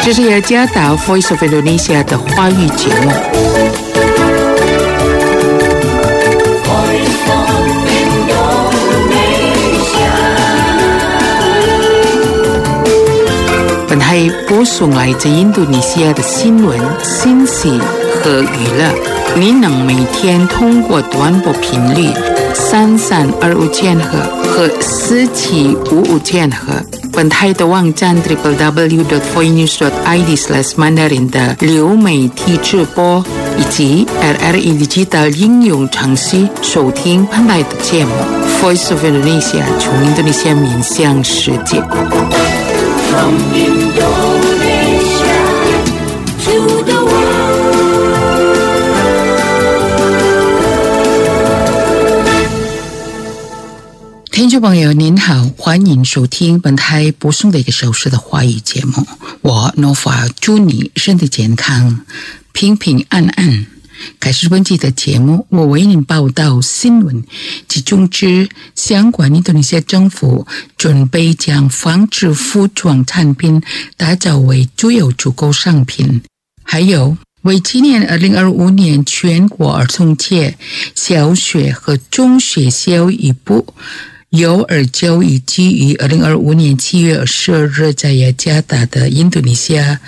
这是雅加达 Voice of Indonesia 的华语节目。本台播送来自印度尼西亚的新闻、信息和娱乐。你能每天通过短波频率3325千赫和4755千赫，本台的网站 www.voinews.id/mandarin 的流媒体直播，以及 RRI Digital 应用程序收听本台的节目。Voice of Indonesia 从印度尼西亚面向世界。From Indonesia to the world。 听众朋友您好，欢迎收听本台播送的一个小时的华语节目。我 Nova 祝你身体健康，平平安安。开始本期的节目，我为您报道新闻，集中之相关印度尼西亚政府准备将纺织服装产品打造为主要出口商品，还有为纪念2025年全国儿童节，小学和中学教育部幼儿教育局于2025年7月22日在雅加达的印度尼西亚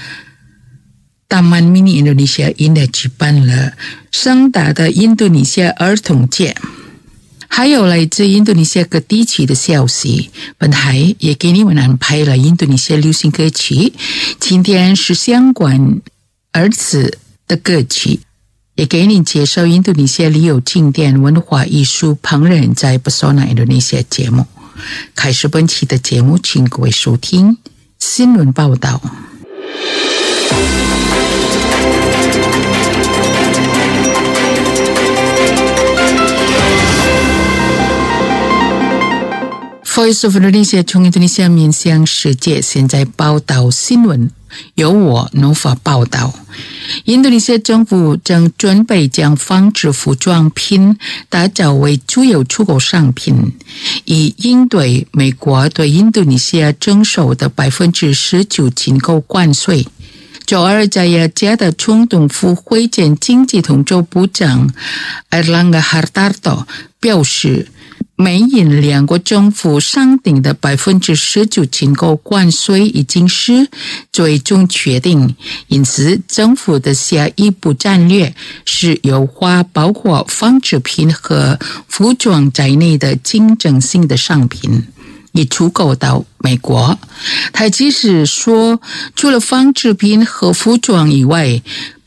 Taman Mini Indonesia Indah举办了盛大的印度尼西亚儿童节。还有来自印度尼西亚各地区的消息，本台也给你们安排了印度尼西亚流行歌曲，今天是相关儿子的歌曲，也给你介绍印度尼西亚旅游景点、文化艺术、烹饪在 Pesona Indonesia 节目。开始本期的节目，请各位收听新闻报道。Voice of Indonesia 从印度尼西亚面向世界，现在报道新闻，由我 Nova 报道。印度尼西亚政府正准备将纺织服装品打造为主要出口商品，以应对美国对印度尼西亚征收的19%进口关税。周二在雅加达总统府会见经济统筹部长 Airlangga Hartarto 表示，美印两国政府商定的19%进口关税已经是最终决定，因此政府的下一步战略是优化包括纺织品和服装在内的竞争性的商品，以出口到美国。他即使说，除了纺织品和服装以外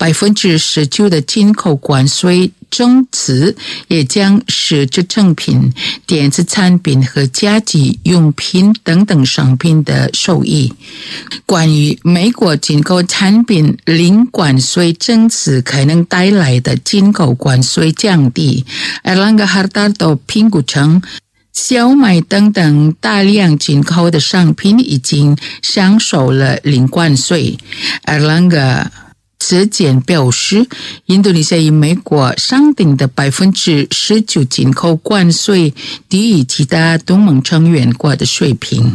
，19%的进口关税增值也将使制成品、电子产品和家居用品等等商品的受益。关于美国进口产品零关税增值可能带来的进口关税降低， Airlangga Hartarto 评估称，小麦等等大量进口的商品已经享受了零关税。Airlangga此前表示，印度尼西亚与美国商定的19%进口关税低于其他东盟成员国的水平。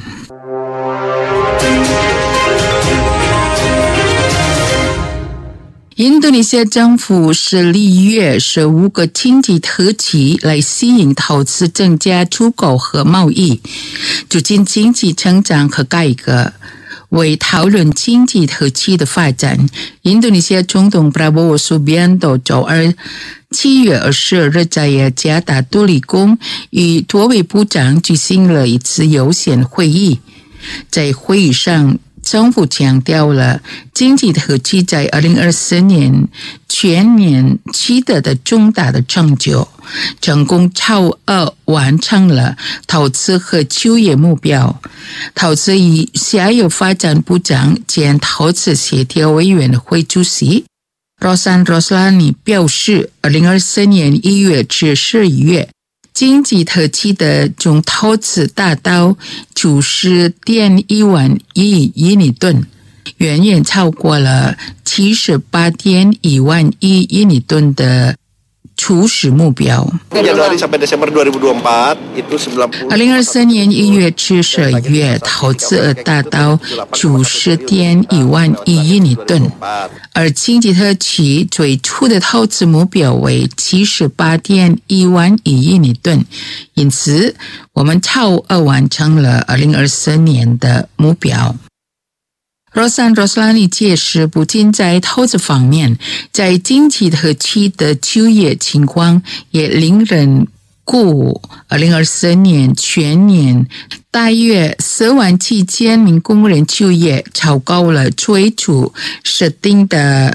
印度尼西亚政府是利用15个经济特区来吸引投资，增加出口和贸易，促进经济成长和改革。为讨论经济特区的发展，印度尼西亚总统 Prabowo Subianto 周二7月22日在雅加达杜里宫与多位部长举行了一次优先会议。在会议上，政府强调了经济特区在2024年全年取得的重大的成就，成功超额完成了投资和就业目标。投资与下游发展部长兼投资协调委员会主席 Rosan Roslani 表示，2024年1月至11月，经济特区的总投资达到90.1万亿印尼吨，远远超过了78.1万亿印尼吨的初始目标。2023年1月至12月，投资额达到90.1万亿印尼盾，而经济特区最初的投资目标为78.1万亿印尼吨，因此我们超额完成了2024年的目标。Rosan Roslani 解释，不仅在投资方面，在经济特区的就业情况也令人鼓舞。2024年全年大约4万7千名工人就业，超过了最初设定的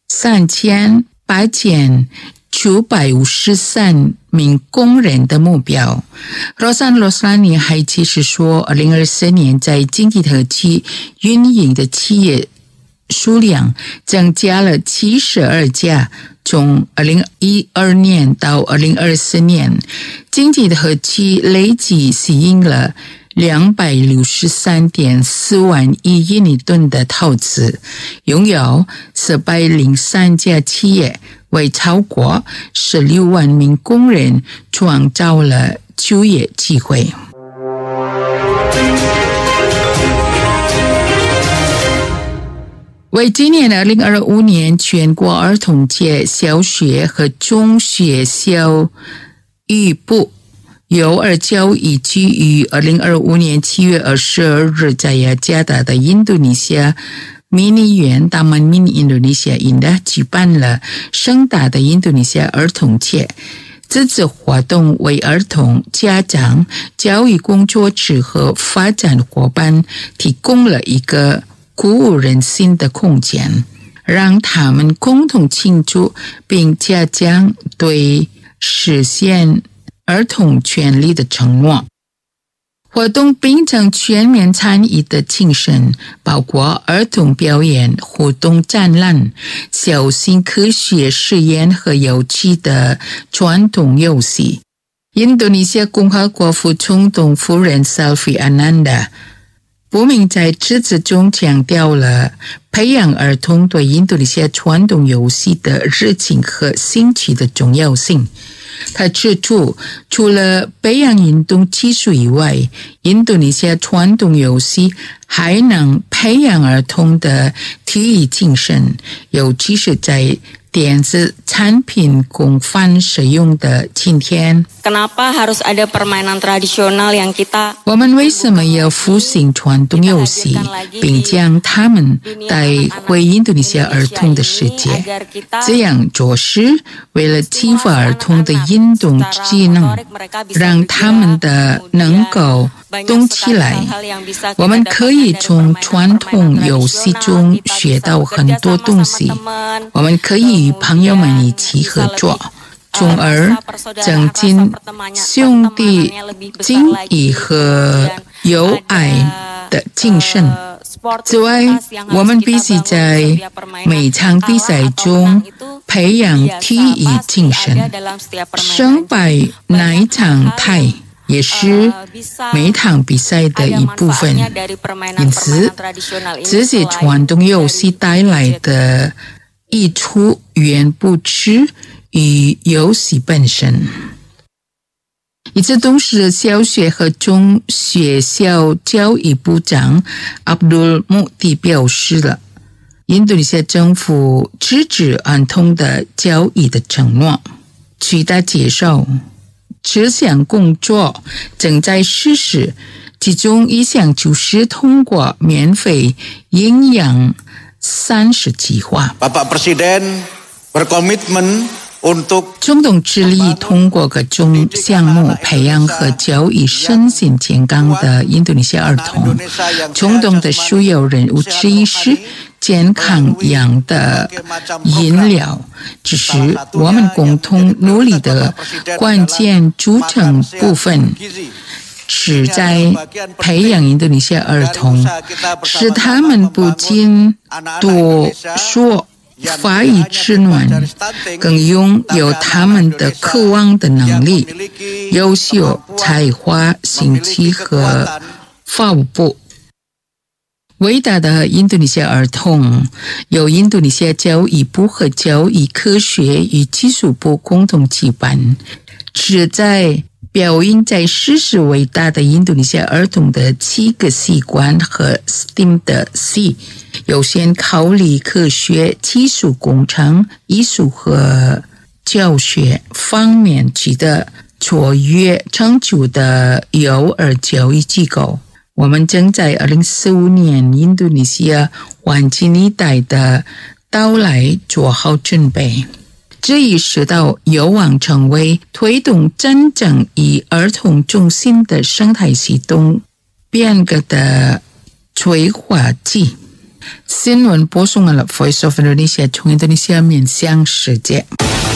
3853名工人的目标。Rosan Roslani 还解释说，2024年在经济特区运营的企业数量增加了72家，从2012年到2024年，经济特区累计吸引了263.4万亿印尼吨的投资，拥有403家企业，为超过16万名工人创造了就业机会。为今年2025年全国儿童节，小学和中学教育部幼儿教育局于2025年7月22日在雅加达的印度尼西亚迷你园 Taman Mini Indonesia Indah 举办了盛大的印度尼西亚儿童节。这次活动为儿童、家长、教育工作者和发展伙伴提供了一个鼓舞人心的空间，让他们共同庆祝并加强对实现儿童权利的承诺。活动秉承全面参与的精神，包括儿童表演、活动展览、小型科学实验和有趣的传统游戏。印度尼西亚共和国副总统夫人 Selvi Ananda 不明在致辞中强调了培养儿童对印度尼西亚传统游戏的热情和兴趣的重要性。他指出，除了培养运动技术以外，印度尼西亚传统游戏还能培养儿童的体育精神，尤其是在电子产品广泛使用的今天。 Kenapa harus ada permainan tradisional yang kita 我们为什么要复兴传统游戏，并将它们带回印度尼西亚儿童的世界？这样做是为了激发儿童的运动技能，让他们的能够动起来。我们可以从传统游戏中学到很多东西，我们可以与朋友们一起合作，从而增进兄弟情谊和友爱的精神。此外，我们必须在每场比赛中培养体育精神，胜败乃常态，也是每场比赛的一部分。因此，这些传统游戏带来的益处远不止于游戏本身。与此同时，小学和中学校教育部长 Abdul Muti 表示了印度尼西亚政府支持儿童的教育的承诺。据他介绍，这项工作正在实施，其中一项就是通过免费营养30计划。 Bapak Presiden berkomitmen 总统致力通过各种项目培养和教育身心健康的印度尼西亚儿童。总统的首要任务之一是健康养的饮料，这是我们共同努力的关键组成部分，是在培养印度尼西亚儿童，使他们不仅多说发育稚嫩，更拥有他们的渴望的能力、优秀才华、兴趣和抱负。 伟大的印度尼西亚儿童由印度尼西亚教育部和教育科学与技术部共同举办，旨在表扬在世世伟大的印度尼西亚儿童的7个习惯和 STEM 的 C 优先考虑科学、技术、工程、艺术和教学方面取得卓越成就的幼儿教育机构。我们正在2045年印度尼西亚黄金一代的到来做好准备，这已使到有望成为推动真正以儿童中心的生态系统变革的催化剂。新闻播送了 Voice of Indonesia 从印度尼西亚面向世界。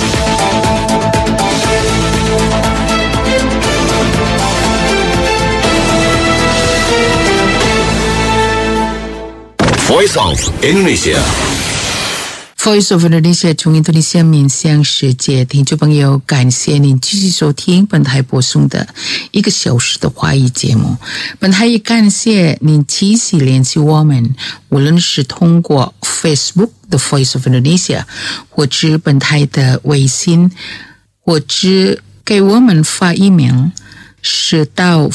Voice of Indonesia Voice of Indonesia 从印度尼西亚面向世界，听众朋友，感谢您继续收听本台播送的1个小时的华语节目。本台也感谢您继续联系我们，无论是通过 Facebook 的 Voice of Indonesia， 或者本台的微信，或者给我们发 email， 是到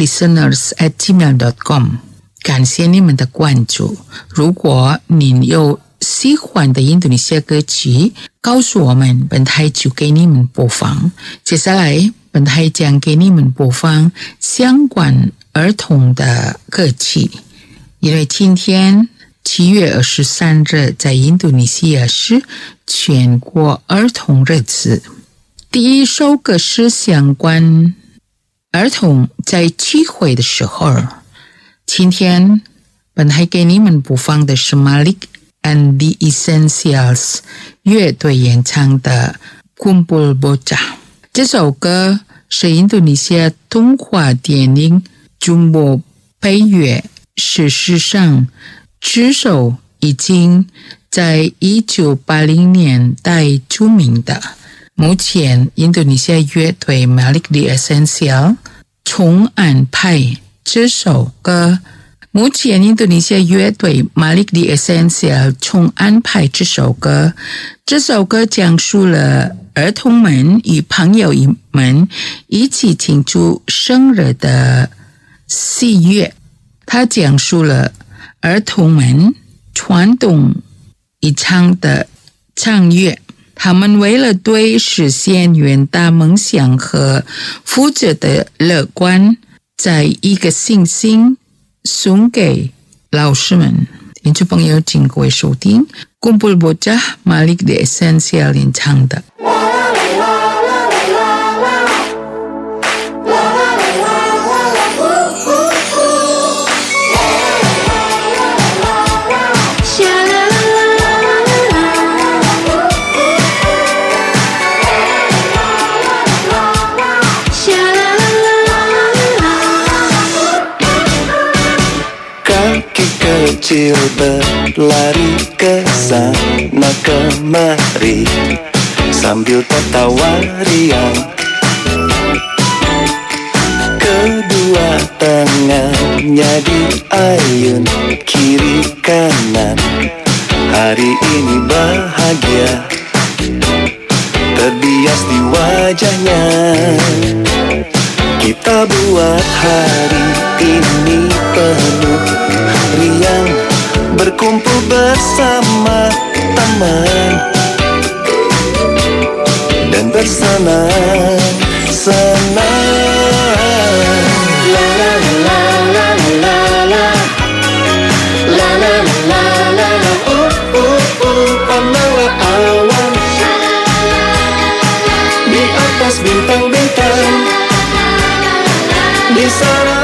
voicelisteners@gmail.com。感谢你们的关注。如果您有喜欢的印度尼西亚歌曲，告诉我们，本台就给你们播放。接下来，本台将给你们播放相关儿童的歌曲。因为今天7月23日在印度尼西亚是全国儿童日子。第一首歌是相关儿童在聚会的时候。今天本台给你们播放的是 Malik and the Essentials 乐队演唱的 Kumpul Bocah。 这首歌是印度尼西亚动画电影 Jumbo 配乐，事实上这首已经在1980年代著名的。目前印度尼西亚乐队 Malik the Essentials 重安排这首歌。目前印度尼西亚乐队 Malik the Essentials 重安排这首歌。这首歌讲述了儿童们与朋友们一起庆祝生日的喜悦。它讲述了儿童们传统一唱的唱乐，他们为了对实现远大梦想和负责的乐观，在一个信心送给老师们。听众朋友，请各位收听 Kumpul Bocah Malik the Essentials 演唱的。 Kecil berlari ke sana kemari sambil tertawa riang. Kedua tangannya diayun kiri kanan. Hari ini bahagia terbias di wajahnya. Kita buat hari ini penuh riang, berkumpul bersama teman dan bersenang-senang. La la la la la la la la la la la pandawa awan di atas bintang-bintang di sana.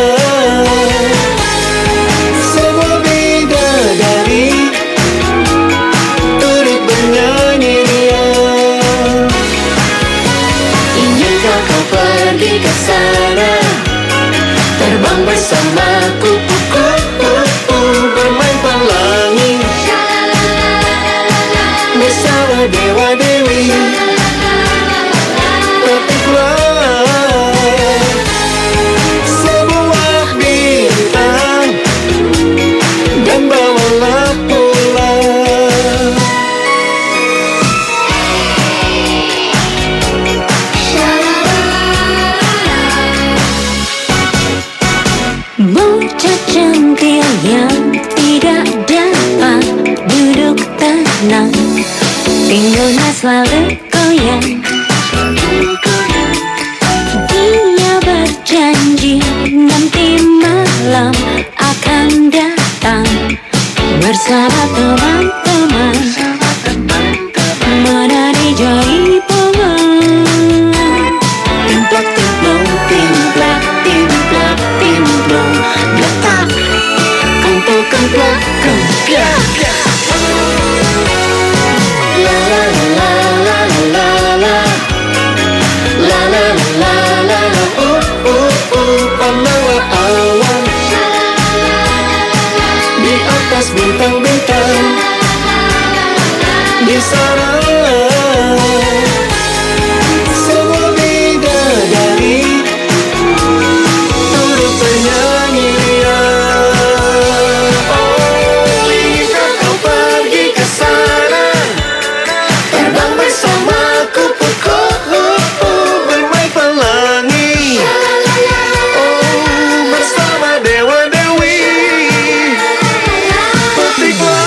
Terbang bersamaku, bermain pelangi bersama dewa-dewi. Petiklah sebuah bintang senang, pinggulnya selalu goyang. Dia berjanji nanti malam akan datang bersama teman-teman menari jaipongan. Timplak timplong, timplak timplak timplong, letak kemplak kemplak kemplak. La la la la la la la la la la la. Pandanglah awan di atas bintang-bintang. Di sana semua bidadari turut bernyanyian. Oh, ingin kau pergi ke sana, terbang bersamaku pokok bermain pelangi. Oh, bersama dewa-dewi petiklah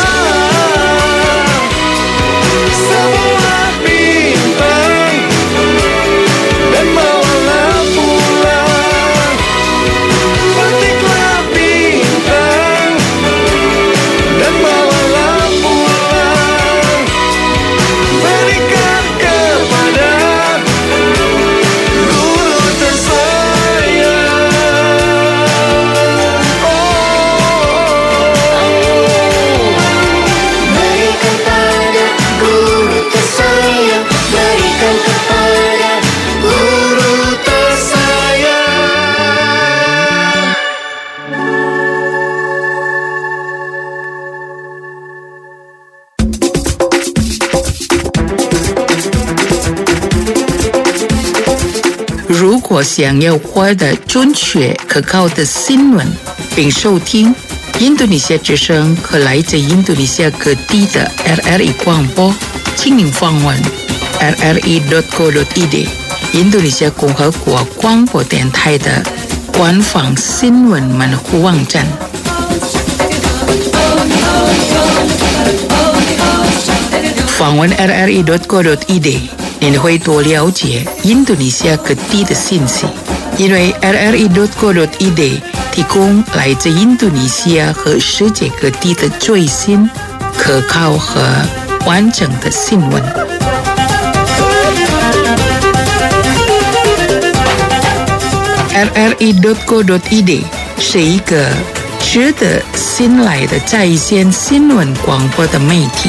semua bintang dan bawalah pulang. Petiklah bintang dan bawalah pulang. Berikan kepada guru tersayang. Berikan pada guru tersayang, berikan kepada Guru tersayang. 如果想要获得准确可靠的新闻，并收听印度尼西亚之声和来自印度尼西亚各地的 RRI 广播，请您访问 rri.co.id 印度尼西亚共和国广播电台的官方新闻门户网站。访问 rri.co.id， 您会多了解印度尼西亚各地的信息，因为 rri.co.id 提供来自印度尼西亚和世界各地的最新、可靠和完整的新闻。rri.co.id 是一个值得信赖的在线新闻广播的媒体。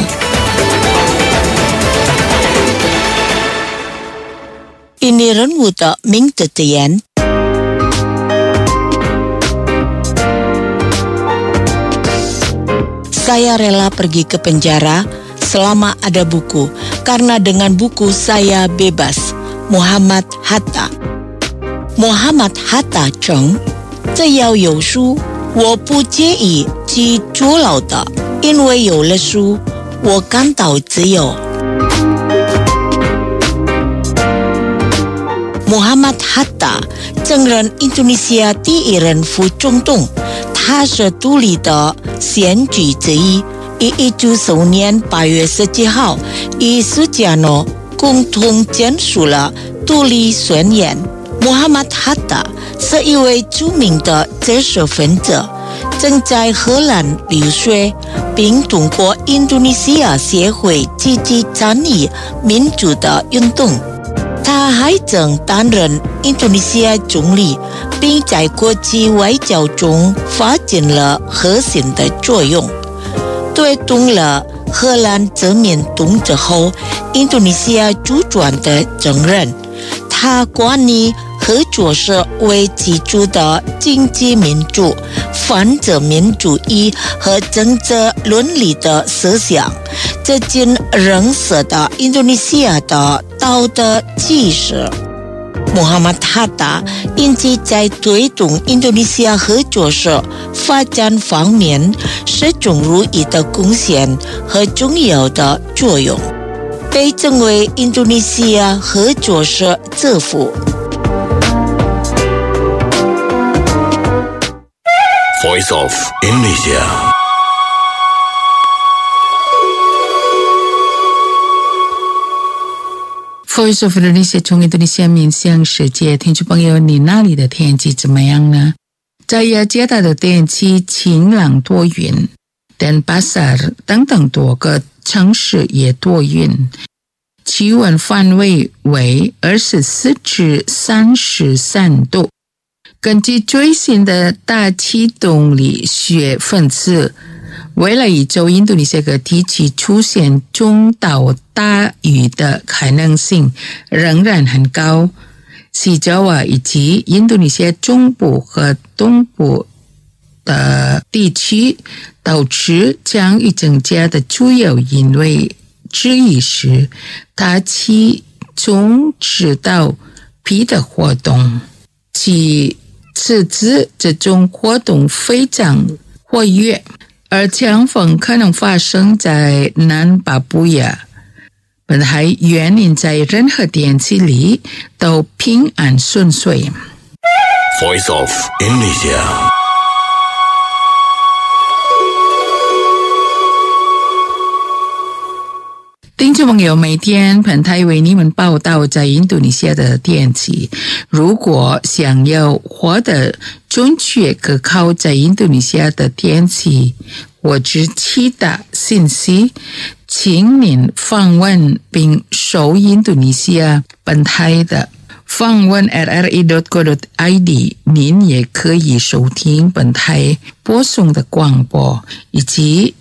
Ini renwuta ming tetian. Saya rela pergi ke penjara selama ada buku, karena dengan buku saya bebas. Muhammad Hatta. Muhammad Hatta 称，这要有书，我不介意去坐牢的，因为有了书，我感到自由。Muhammad Hatta 正任印度尼西亚第一任副总统，他是独立的选举之一。1995年8月17号，与苏加诺共同签署了独立宣言。Muhammad Hatta 是一位著名的知识分子，正在荷兰留学，并通过印度尼西亚协会积极参与民主的运动。他还曾担任印度尼西亚总理，并在国际外交中发挥了核心的作用。推动了荷兰殖民统治后印度尼西亚主权的承认。他关于合作社为基础的经济民主、反殖民主义和政治伦理的思想，这进认识到印度尼西亚的道德基石。Muhammad Hatta 因其在推动印度尼西亚合作社发展方面始终如一的贡献和重要的作用，被称为印度尼西亚合作社之父。 Voice of Indonesia. Voice of Indonesia 从印度尼西亚面向世界，听众朋友，你那里的天气怎么样呢？在雅加达的天气晴朗多云，Denpasar 等等多个城市也多云，气温范围为24至33度。根据最新的大气动力学分析，未来一周印度尼西亚各地区出现中到大雨的可能性仍然很高。西爪哇以及印度尼西亚中部和东部的地区导致降雨增加的主要因为之一是大气中指导皮的活动，此次这种活动非常活跃，而强风可能发生在南巴布亚。本来原因在任何天气里都平安顺遂。 Voice of Indonesia。 听众朋友，每天本台为你们报道在印度尼西亚的天气。如果想要获得准确可靠在印度尼西亚的天气或者其他信息，请您访问并收印度尼西亚本台的访问 rri.co.id， 您也可以收听本台播送的广播以及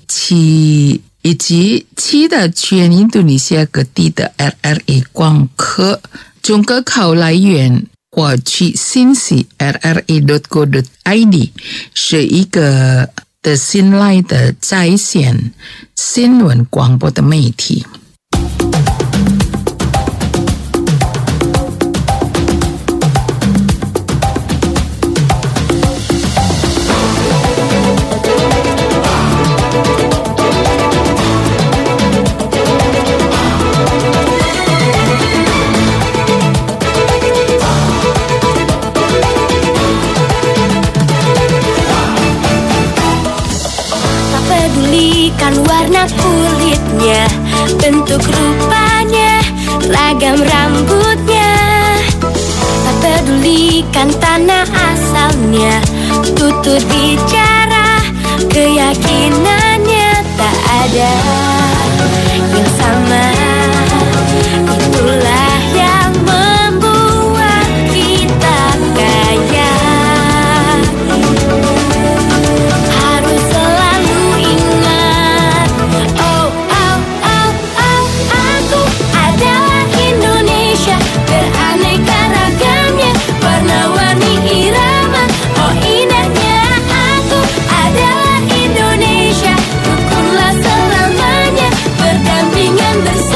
其他全印度尼西亚各地的 RRA 广播。中可靠来源获取信息 rri.co.id 是一个的信赖的在线新闻广播的媒体。 Warna kulitnya, bentuk rupanya, ragam rambutnya. Tak pedulikan tanah asalnya, tutur bicara, keyakinannya tak ada yang sama. Itulah yang membuat kita kaya. Harus selalu ingat, oh, oh, oh, oh, aku adalah Indonesia, beraneka ragamnya, warna-warni irama. Oh, indahnya aku adalah Indonesia, rukunlah selamanya, berdampingan bersama.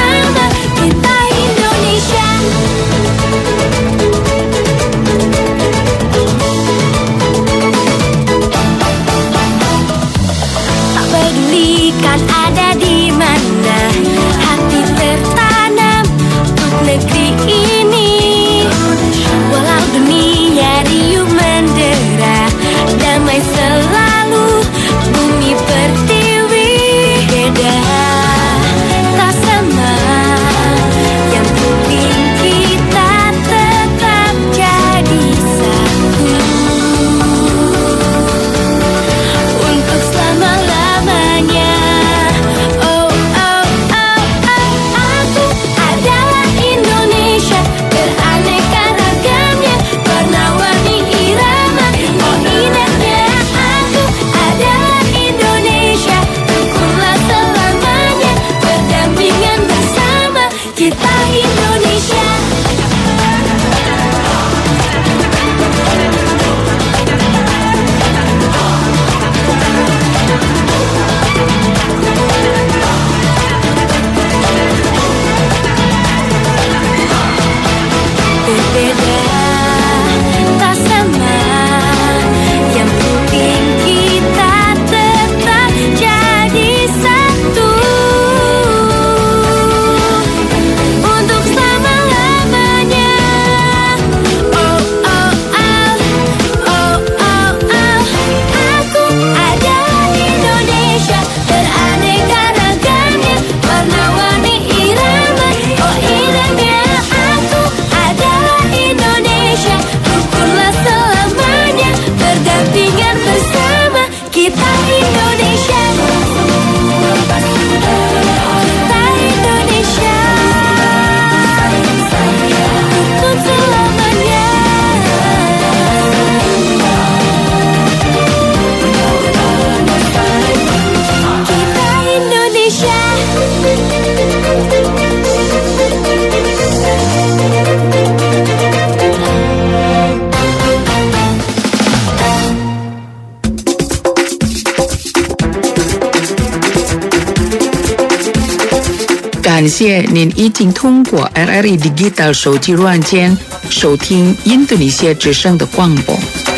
感谢您已经通过 RRI Digital 手机软件收听印度尼西亚之声的广播。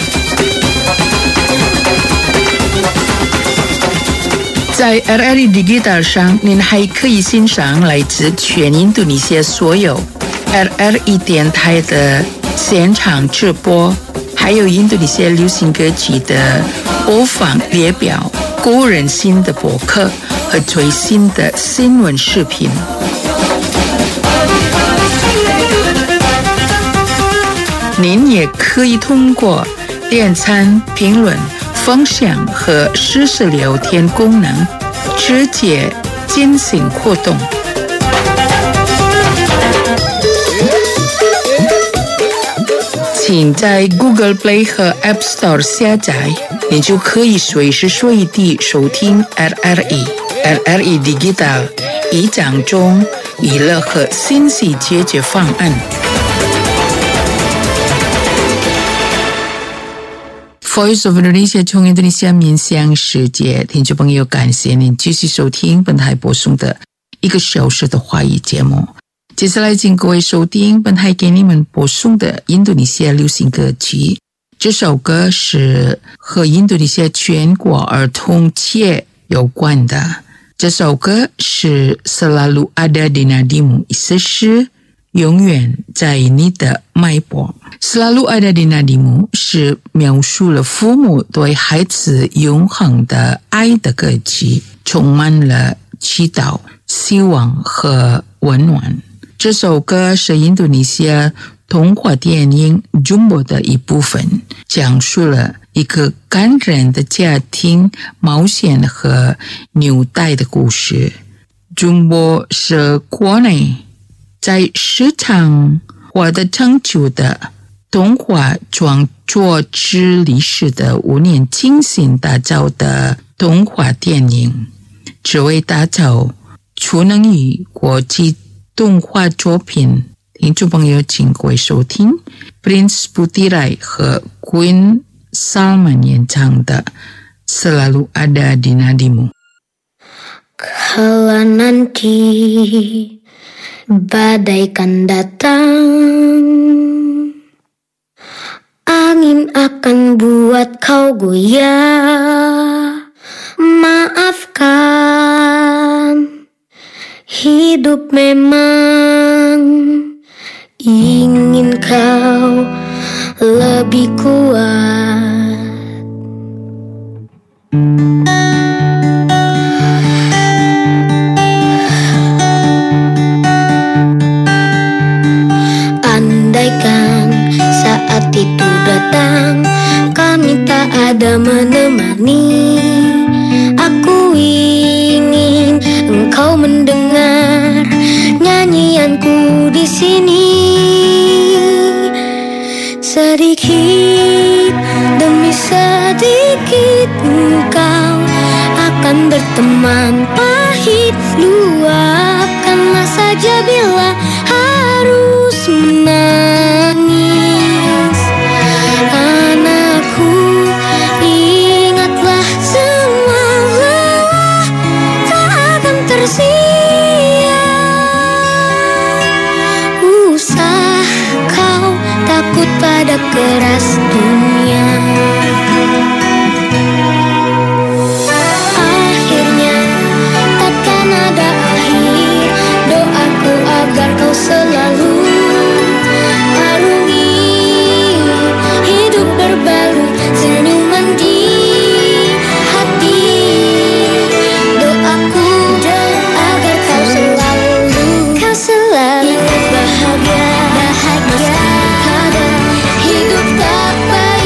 在 RRI Digital 上，您还可以欣赏来自全印度尼西亚所有 RRI 电台的现场直播，还有印度尼西亚流行歌曲的播放列表、个人新的博客和最新的新闻视频。您也可以通过点赞、评论、分享和实时聊天功能直接进行互动。请在 Google Play 和 App Store 下载，你就可以随时随地收听 RRI Digital 一张中娱乐和信息解决方案。Voice of Indonesia 从印度尼西亚面向世界，听众朋友，感谢您继续收听本台播送的1个小时的华语节目。接下来请各位收听本台给你们播送的印度尼西亚流行歌曲。这首歌是和印度尼西亚全国儿童节有关的。这首歌是 Selalu Ada di Nadimu， 意思是永远在你的脉搏。Selalu Ada di Nadimu 是描述了父母对孩子永恒的爱的歌曲，充满了祈祷、希望和温暖。这首歌是印度尼西亚童话电影 Jumbo 的一部分，讲述了一个感人的家庭冒险和纽带的故事。Jumbo 是国内在市场获得成就的童话创作之历史的5年精心打造的童话电影，只为打造出能于国际动画作品。听众朋友，请各位收听 Prince Putirai 和 Queen Salman 演唱的 Selalu Ada di Nadimu。 Kala nanti badai kan datang, angin akan buat kau goyah. Maafkan, hidup memang ingin kau lebih kuat. Andaikan saat itu datang, kami tak ada menemani. Aku ingin engkau mendengar nyanyianku di sini. Sedikit demi sedikit engkau akan berteman pahit. Luapkanlah saja bila harus menangis. Anakku, ingatlah semua lelah tak akan tersia. Usah kau takut pada keras dunia. Akhirnya takkan ada akhir. Doaku agar kau selalu arungi hidup berbalut senyuman di hati. Doaku agar kau selalu bahagia, hidup tak baik.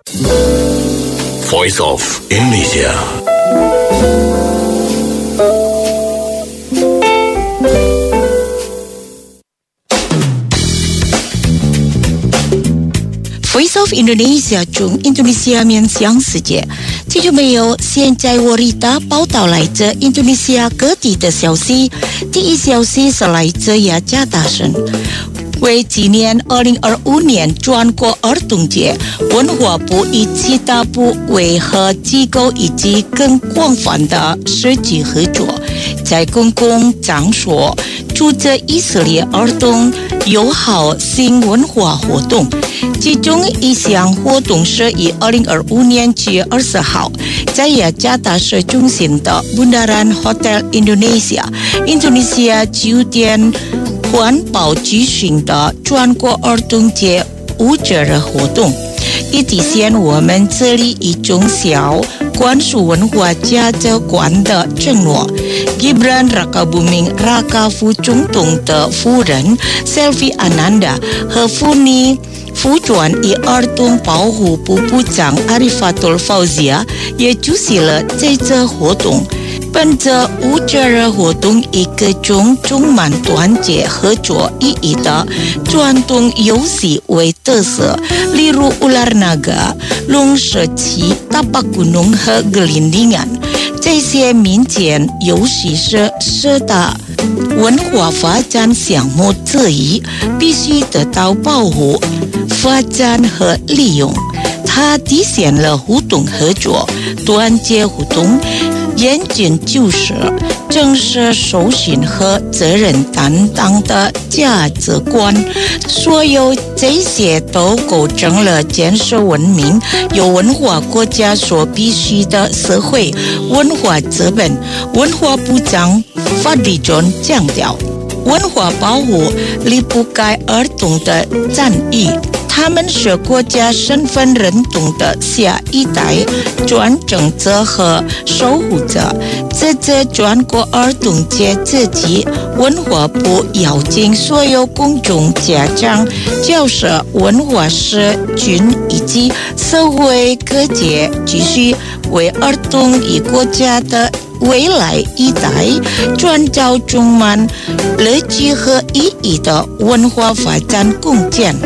Voice of Indonesia. Voice of Indonesia 中印度尼西亚面向世界，这就没有现在Warita报道来自印度尼西亚各地的消息。第一消息是来自雅加达省，为纪念2025年全国儿童节，文化部与其他部委和机构以及更广泛的社区合作，在公共场所组织以色列儿童友好性文化活动。其中一项活动是于2025年7月20号在雅加达市中心的 Bundaran Hotel Indonesia 印度尼西亚酒店环保举行的全国儿童节舞者的活动，以体现我们这里一种小关属文化价值观的承诺。Gibran Rakabuming Raka 副总统的夫人 Selvi Ananda 和妇女福转与儿童保护部部长 Arifatul Fauzia 也出席了这次活动。本次舞者的活动以各种充满团结合作意义的传统游戏为特色，例如 ular naga、龙蛇棋、tapak gunung 和gelindingan。这些民间游戏是社大文化发展项目之一，必须得到保护、发展和利用。它体现了互动合作、团结互动、严谨就事、正视守信和责任担当的价值观。所有这些都构成了建设文明、有文化国家所必须的社会文化资本。文化部长Fadli John强调，文化保护离不开儿童的参与，他们是国家身份认同的下一代传承者和守护者。这次全国儿童节之际，文化部邀请所有公众、家长、教师、文化社群以及社会各界继续为儿童与国家的未来一代创造充满乐趣和意义的文化发展贡献。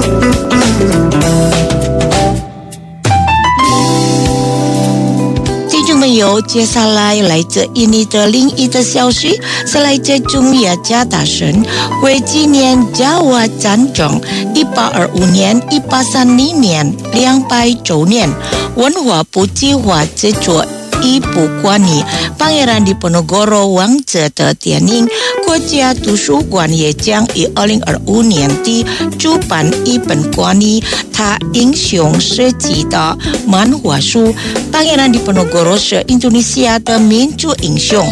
听众朋友，接下来来自印尼的另一个消息是来自中雅加达省，为纪念Jawa战争1825年、1830年200周年，文化部计划制作一部关于Pangeran Diponegoro 王者的电影，国家图书馆也将于2025年底主办一本关于他英雄事迹的漫画书。Pangeran Diponegoro 是印度尼西亚的民族英雄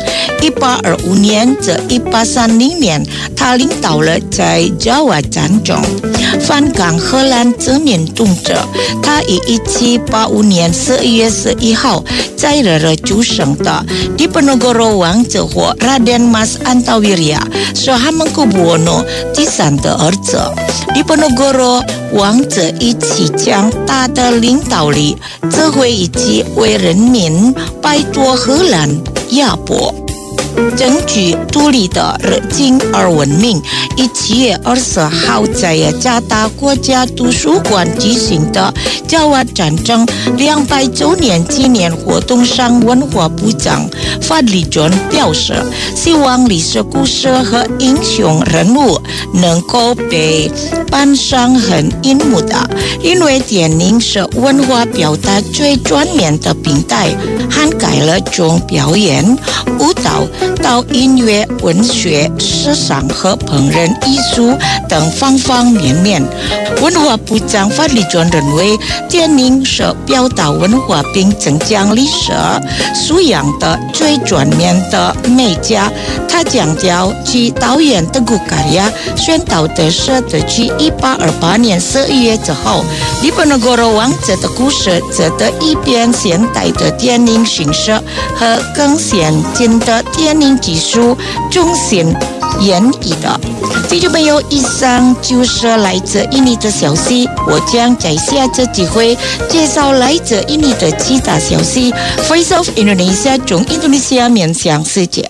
，1825年至1830年，他领导了在Jawa战争反抗荷兰殖民统治。他于1785年11月11号在热出生的Diponegoro 王子或 Raden Mas Antawirya 是Hamengkubuwono第3的儿子。Diponegoro 王子以其强大的领导力、智慧以及为人民摆脱荷兰压迫、争取独立的热情而闻名。于7月20号在雅加达国家图书馆举行的Jawa战争200周年纪念活动上，文化部长Fadli John 表示，希望历史故事和英雄人物能够被搬上很荧幕的，因为电影是文化表达最全面的平台，涵盖了从表演、舞蹈到音乐、文学、时尚和烹饪艺术等方方面面。文化部长Fadli John认为，电影是表达文化并增强历史素养的最全面的媒介。他强调，其导演Teguh Karya宣导的是得去1828年11月之后，Diponegoro 王者的故事值得一遍现代的电影形式和更先进的电宁技术中心研议的。听众朋友，以上就是来自印尼的消息，我将在下次机会介绍来自印尼的其他消息。Voice of Indonesia 从印度尼西亚面向世界。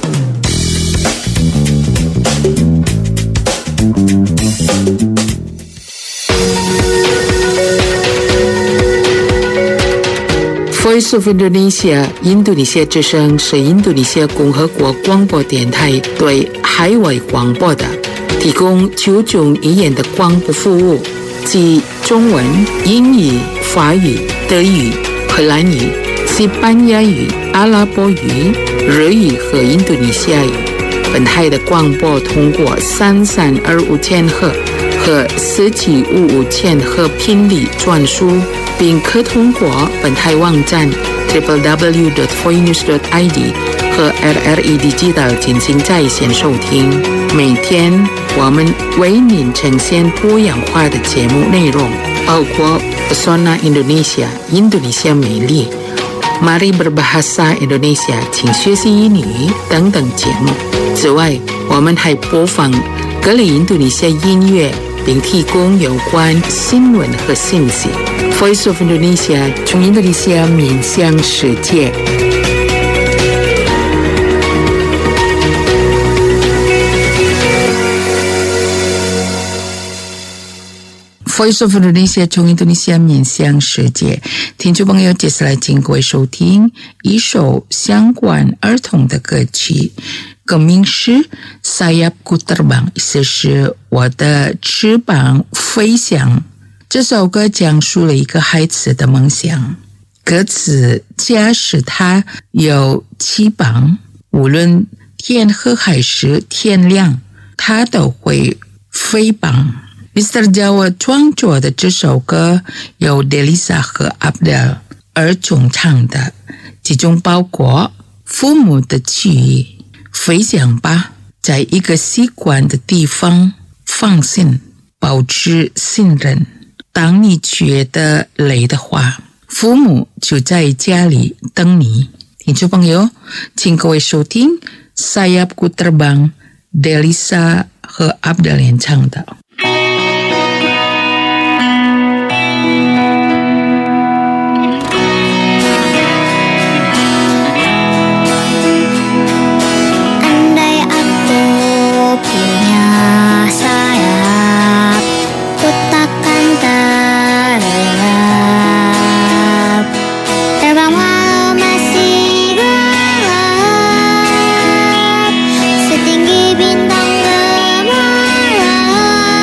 Voice of Indonesia 印度尼西亚之声是印度尼西亚共和国广播电台对海外广播的提供9种语言的广播服务，即中文、英语、法语、德语、荷兰语、西班牙语、阿拉伯语、日语和印度尼西亚语。本台的广播通过3325千赫和1755千赫频率转输，并可通过本台网站 www.voinews.id 和 RRI Digital 进行在线收听。每天我们为您呈现多样化的节目内容，包括 Pesona Indonesia 印度尼西亚美丽、Mari Berbahasa Indonesia 请学习英语等等节目。此外，我们还播放各类印度尼西亚音乐，并提供有关新闻和信息。Voice of Indonesia 从印度尼西亚面向世界。Voice of Indonesia 从印度尼西亚面向世界，听众朋友，接下来请各位收听一首相关儿童的歌曲，歌名是 Sayapku Terbang， 意思是我的翅膀飞翔。这首歌讲述了一个孩子的梦想，歌词假使他有翅膀，无论天黑还是天亮，他都会飞翔。Mr. Jawa 创作的这首歌由 Delisa 和 Abdel 儿童唱的，其中包括父母的记忆，飞翔吧，在一个习惯的地方放心，保持信任。当你觉得累的话，父母就在家里等你。听众朋友，请各位收听 Sayapku Terbang Delisa 和 Abdel 演唱的。 Setinggi bintang gemerlap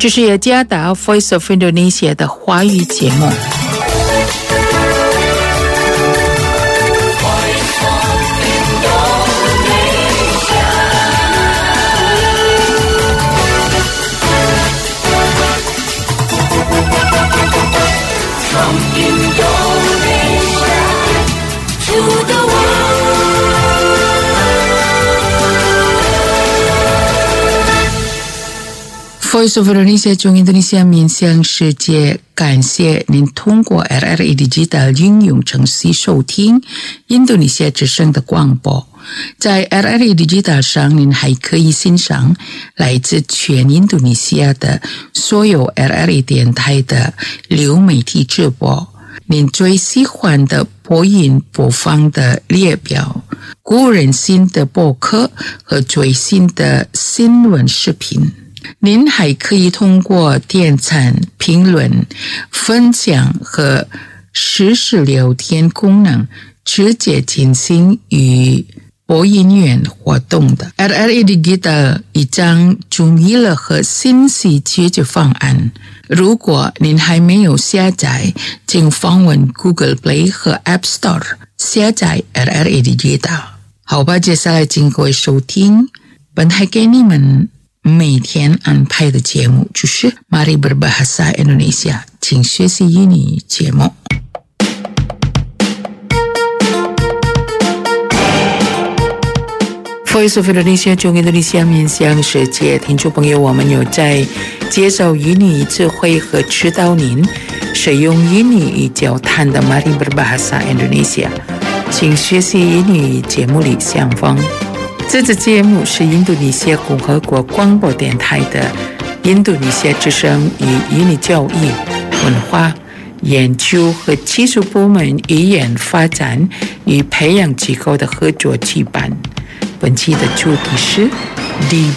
这是雅加达 Voice of Indonesia 的华语节目。Voice of Indonesia 中印度尼西亚面向世界，感谢您通过 RRI Digital 应用程序收听印度尼西亚之声的广播。在 RRI Digital 上，您还可以欣赏来自全印度尼西亚的所有 RRI 电台的流媒体直播。您最喜欢的播音播放的列表、古人新的播客和最新的新闻视频。您还可以通过点赞、评论、分享和实时聊天功能直接进行与播音员活动的。RRI Digital 已经注意了和信息解决方案。如果您还没有下载，请访问 Google Play 和 App Store 下载 RRI Digital。好吧，接下来请各位收听本台给你们每天安排的节目，就是 Mari Berbahasa Indonesia 请学习英语节目。Voice of Indonesia 中印度尼西亚面向世界，听众朋友，我们有在介绍英语智慧和指导您使用英语与交谈的 Mari Berbahasa Indonesia 请学习英语节目里相逢。这支节目是印度尼西亚共和国广播电台的印度尼西亚之声与英语教育、文化、研究和技术部门语言发展与培养机构的合作举办。本期的主题是 Di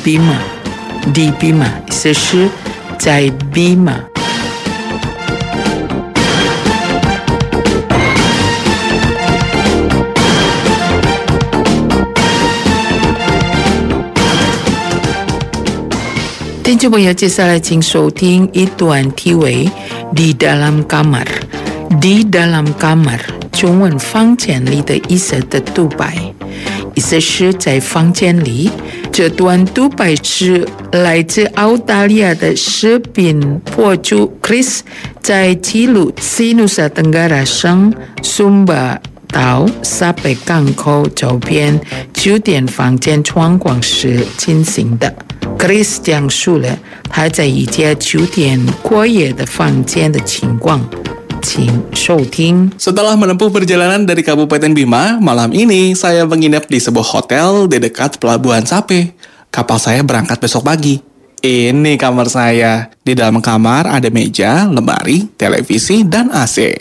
Bima。Di Bima 意思是在 Bima。听众朋友，接下来请收听一段题为 Di Dalam Kamar。Di Dalam Kamar 中文房间里的意思的独白，意思是在房间里。这段独白是来自澳大利亚的视频博主 Chris 在记录西努萨登嘎拉省苏巴岛沙北港口周边酒店房间窗光时进行的。Chris 讲述了他在一家酒店过夜的房间的情况，请收听。 Setelah menempuh perjalanan dari Kabupaten Bima, malam ini saya menginap di sebuah hotel di dekat Pelabuhan Sape. Kapal saya berangkat besok pagi. Ini kamar saya. Di dalam kamar ada meja, lemari, televisi, dan AC.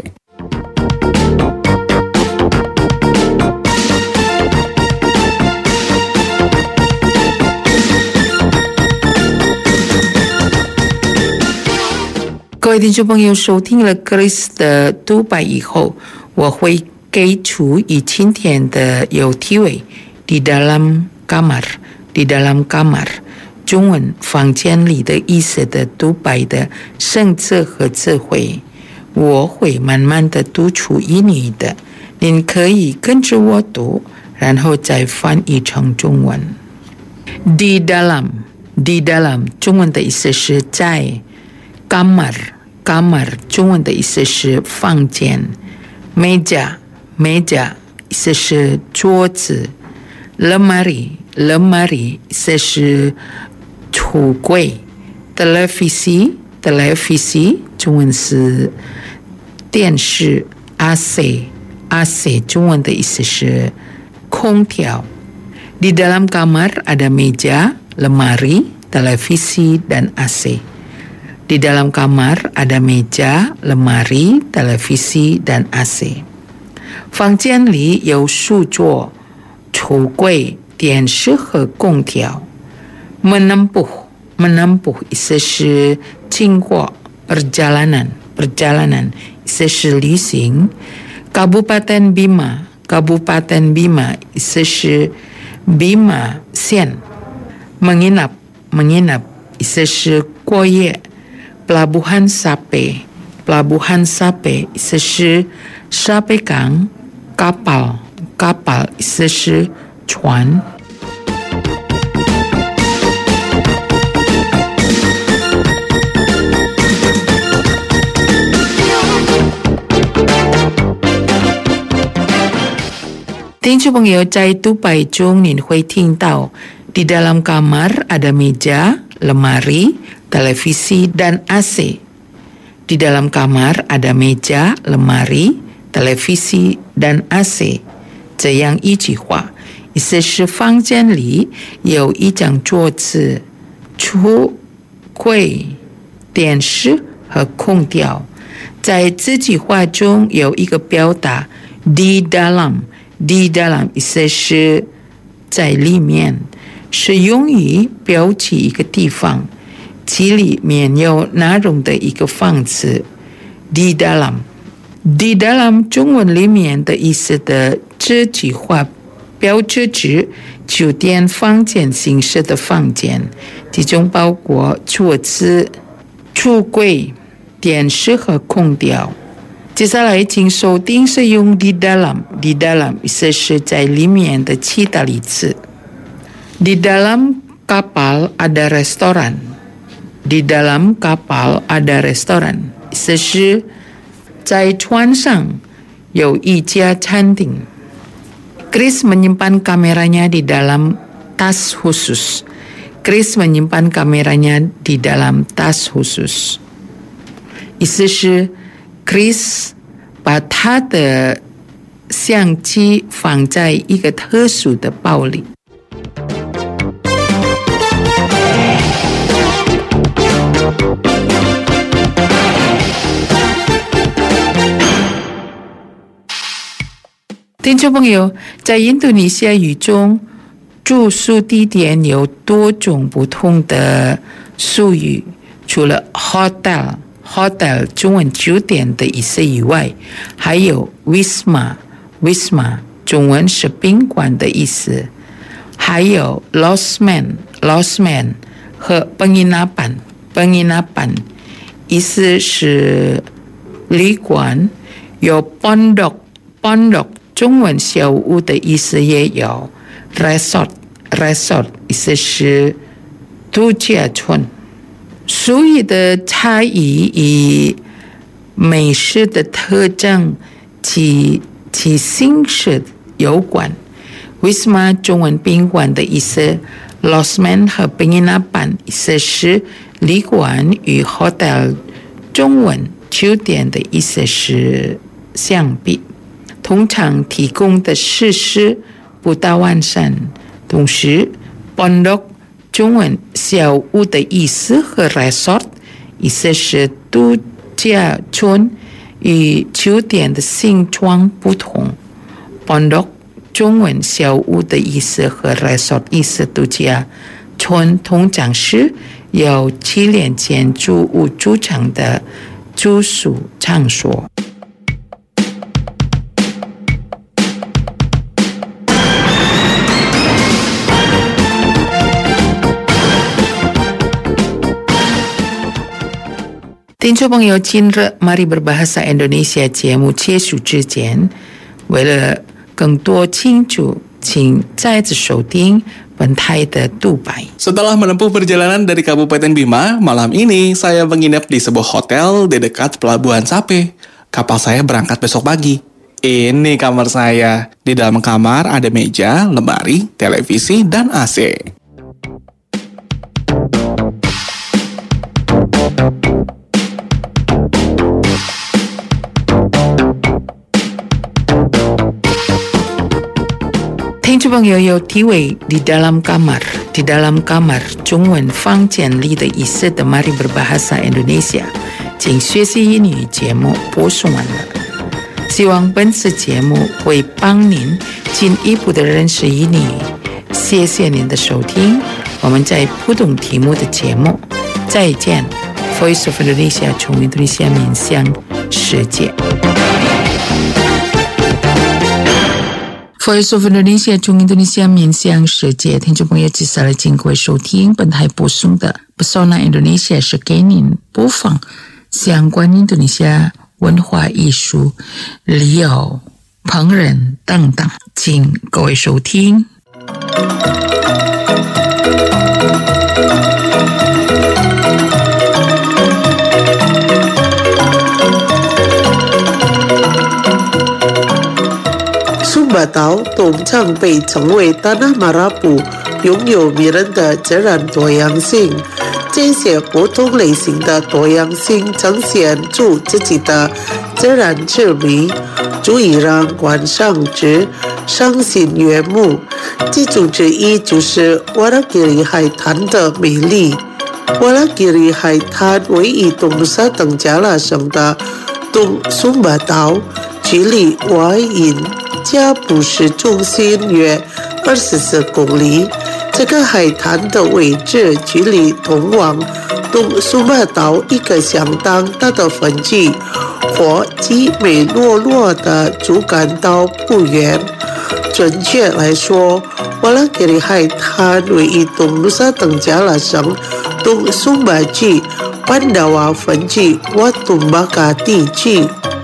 各位听众朋友，收听了 Chris 的独白以后，我会给出以今天的有题为 Di Dalam Kamar。Di Dalam Kamar 中文房间里的意思的独白的生字和智慧，我会慢慢的读出英语的，您可以跟着我读，然后再翻译成中文。Di Dalam，Di Dalam 中文的意思是在。Kamar 中文的意思是房间。Meja 意思是桌子。Lemari 意思是橱柜。Televisi 中文是电视。AC 中文的意思是空调。Di dalam kamar ada meja, lemari, televisi, dan AC。Di dalam kamar ada meja, lemari, televisi, dan AC。 房间里有书桌、橱柜、电视和空调。Menempuh 意思是经过。perjalanan 意思是旅行。Kabupaten Bima 意思是 Bima 县。menginap意思是过夜。 pelabuhan Sape. Pelabuhan Sape 意思是沙贝港 kapal 意思是船。听众朋友，在独白中你会听到 di dalam kamar ada meja, lemari, televisi, dan AC. Di dalam kamar ada meja, lemari, televisi, dan AC. 这样一句话，意思是房间里有一张桌子、橱柜、电视和空调。在这句话中有一个表达 di dalam 意思是在里面，是用于标记一个地方，其里面有内容的一个方词。di dalam 中文里面的意思的这句话标志指酒店房间形式的房间，其中包括桌子、橱柜、电视和空调。接下来请收听使用 di dalam 意思是在里面的其他例子。Di dalam kapal ada restoran. Di dalam kapal ada restoran 意思是在船上有一家餐厅。Chris menyimpan kameranya di dalam tas khusus. Chris menyimpan kameranya di dalam tas khusus 意思是Chris 把他的相机放在一个特殊的包里。听众朋友，在印度尼西亚语中，住宿地点有多种不同的术语，除了 hotel 中文酒店的意思以外，还有 wisma 中文是宾馆的意思，还有 losmen 和 penginapan 意思是旅馆，有 pondok 中文小屋的意思也有， resort 意思是度假村。术语的差异与美食的特征及其形式有关。wisma 中文宾馆的意思， losmen 和 penginapan 意思是旅馆，与 hotel 中文酒店的意思是相比，通常提供的设施不大完善。同时 pondok 中文小屋的意思和 resort 意思是度假村，与酒店的形状不同。pondok 中文小屋的意思和 resort 意思度假村通常是由起连建筑物组成的住宿场所。听众朋友，今日 Mari Berbahasa Indonesia 节目结束之前，为了更多清楚，请再次收听本台的独白。 Setelah menempuh perjalanan dari Kabupaten Bima, malam ini saya menginap di sebuah hotel di dekat Pelabuhan Sape. Kapal saya berangkat besok pagi. Ini kamar saya. Di dalam kamar ada meja, lemari, televisi, dan AC. 听众朋友有体会 di dalam kamar 中文房间里的意思的 Mari Berbahasa Indonesia 请学习英语节目播送完了，希望本次节目会帮您进一步的认识英语。谢谢您的收听，我们在不同题目的节目再见。 Voice of Indonesia 从印度尼西亚面向世界。Voice of Indonesia 从印度尼西亚面向世界，听众朋友，接下来请各位收听本台播送的 Pesona Indonesia 是给您播放相关印度尼西亚文化艺术、旅游、烹饪等等，请各位收听。 苏巴岛东常被称为Tanah Marapu，拥有迷人的自然多样性。这些不同类型的多样性呈现出自己的自然之美，足以让观赏者赏心悦目。其中之一就是瓦拉吉里海滩的美丽。瓦拉吉里海滩位于东努沙登加拉省的东苏巴岛，距离外因加布市中心约24公里。这个海滩的位置距离通往东苏巴岛一个相当大的分际或基美洛洛的主干道不远。准确来说，瓦拉吉里海滩位于东努沙登加拉省东苏巴区班达瓦分区瓦图巴卡地区。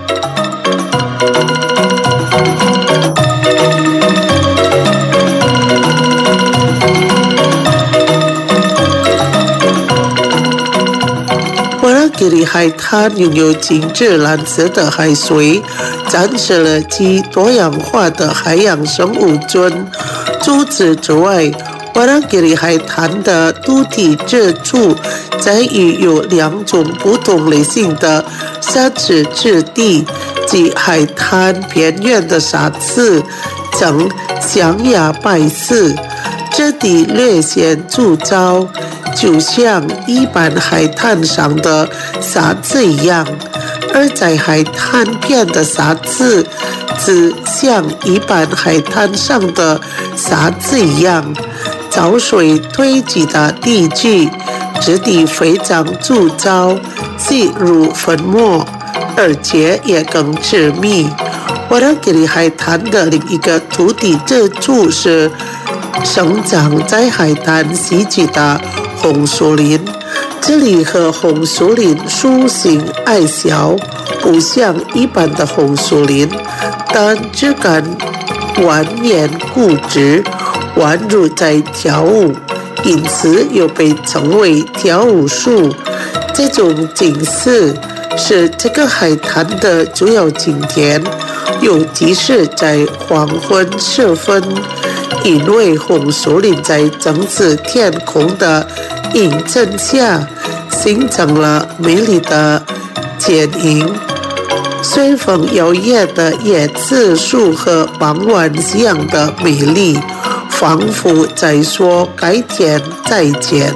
瓦拉吉里海滩拥有精致蓝色的海水，展示了其多样化的海洋生物群。除此之外，瓦拉吉里海滩的独特之处在于有两种不同类型的沙质质地，即海滩边缘的沙子呈象牙白色，质地略显粗糙，就像一般海滩上的沙子一样，而在海滩边的沙子则像一般海滩上的沙子一样，潮水堆积的地区质地非常粗糙，细如粉末，而且也更致密。瓦拉吉里海滩的另一个土地之处是生长在海滩西极的红树林，这里和红树林树形矮小，不像一般的红树林，但枝干蜿蜒固执，宛如在跳舞，因此又被称为跳舞树。这种景色是这个海滩的主要景点，尤其是在黄昏时分，因为红树林在整紫天空的映衬下形成了美丽的剪影。随风摇曳的椰子树和傍晚夕阳的美丽，仿佛在说改天再见。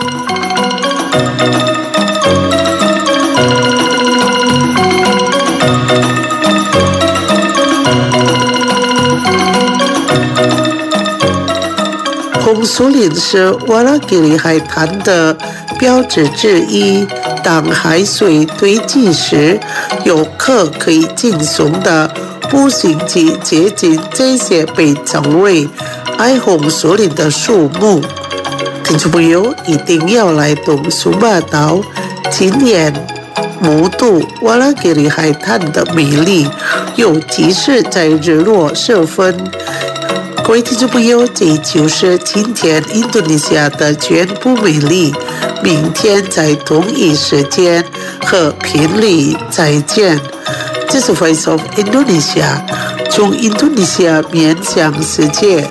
红树林是瓦拉吉里海滩的标志之一。当海水堆积时，游客可以轻松地步行去接近这些被称为爱红树林的树木。听众朋友一定要来东苏巴岛，亲眼目睹瓦拉吉里海滩的美丽，尤其是在日落时分。各位听众朋友，这就是今天印度尼西亚的全部美丽。明天在同一时间和频率再见。这是 Voice of Indonesia， 从印度尼西亚面向世界。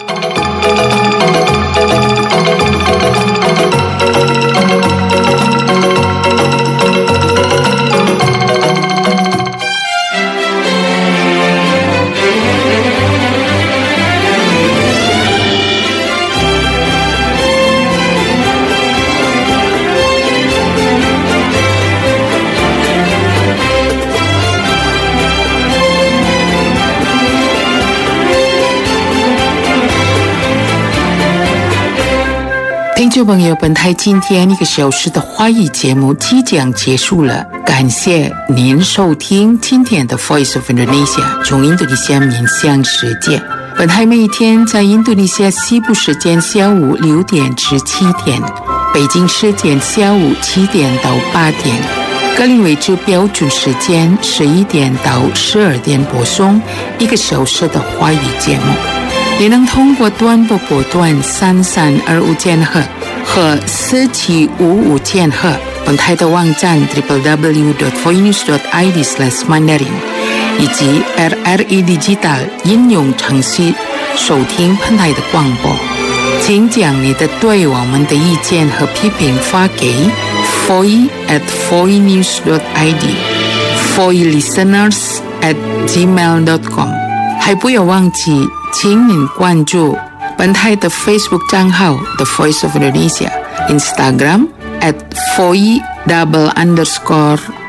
听众朋友，本台今天1个小时的华语节目即将结束了，感谢您收听今天的 Voice of Indonesia， 从印度尼西亚面向世界。本台每天在印度尼西亚西部时间下午6点至7点。 北京时间下午7点到8点，格林威治标准时间11点到12点播送1个小时的华语节目，也能通过短波波段3325千赫和4755千赫。本台的网站 www.voinews.id/mandarin 以及 RRI Digital 应用程序收听本台的广播。请将你的对我们的意见和批评发给 foi@voinews.id foilisteners@gmail.com。 还不要忘记，请您关注本台的 Facebook 账号 The Voice of Indonesia， Instagram @foi__.